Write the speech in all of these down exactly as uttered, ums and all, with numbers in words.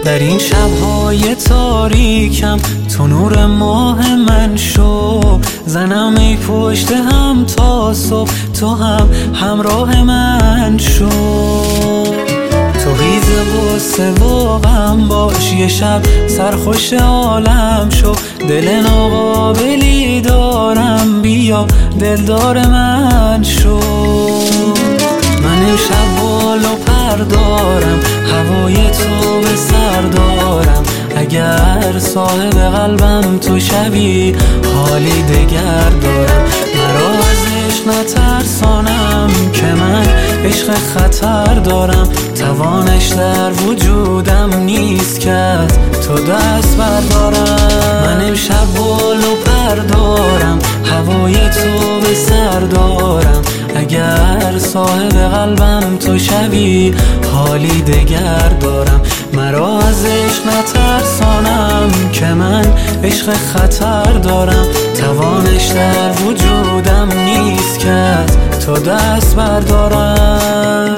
در این شب‌های تاریکم تو نور ماه من شو، زنم ای پشت هم تا صبح، تو هم همراه من شو. تو خیز غصه و غم باش، یه شب سرخوش عالم شو. دل ناقابلی دارم، بیا دلدار من شو. من امشب بال و پر دارم، هوای تو به سر دارم. اگر صاحب قلبم تو شبی، حالی دگر دارم. مرا از عشق نترسانم که من عشق خطر دارم. توانش در وجودم نیست که از تو دست بردارم. من امشب بال و پر دارم، هوای تو به سر دارم. اگر صاحب قلبم تو شبی، حالی دگر دارم. مرا از عشق نترسانم که من عشق خطر دارم. توانش در وجودم نیست که از تو دست بردارم.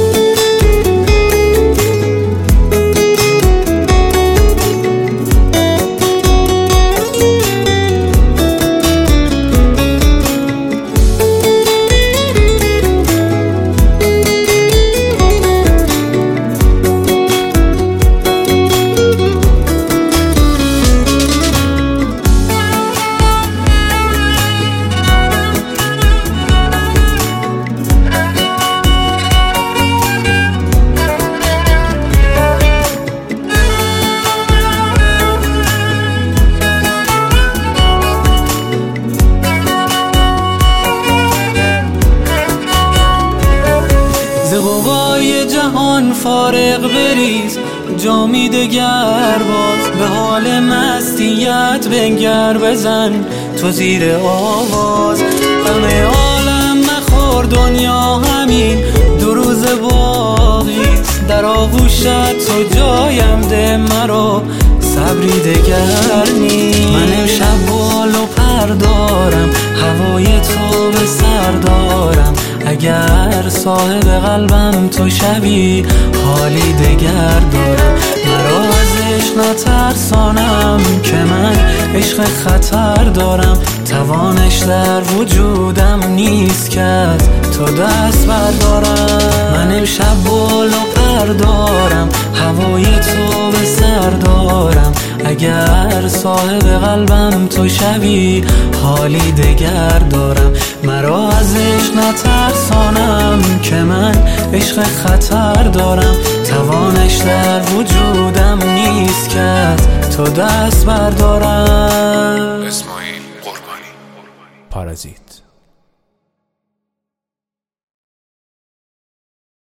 ز غوغای جهان فارغ بریز، جامی دگر باز. به حال مستیت بنگر، بزن تو زیر آواز. غم عالم مخور، دنیا همین دو روز باقیست. در آغوشت تو جایم ده، مرا صبری دگر نیست. من امشب بال و پر دارم، هوای تو به سر دارم. اگر صاحب قلبم تو شبی، حالی دگر دارم. مرا از عشق نترسانم که من عشق خطر دارم. توانش در وجودم نیست که از تو دست بردارم. من امشب بال و پر دارم، هوای تو به سر دارم. اگر صاحب قلبم تو شبی، حالی دگر دارم. مرا از عشق نترسانم که من عشق خطر دارم. توانش در وجودم نیست که از تو دست بردارم. اسماعیل قربانی، پارازیت.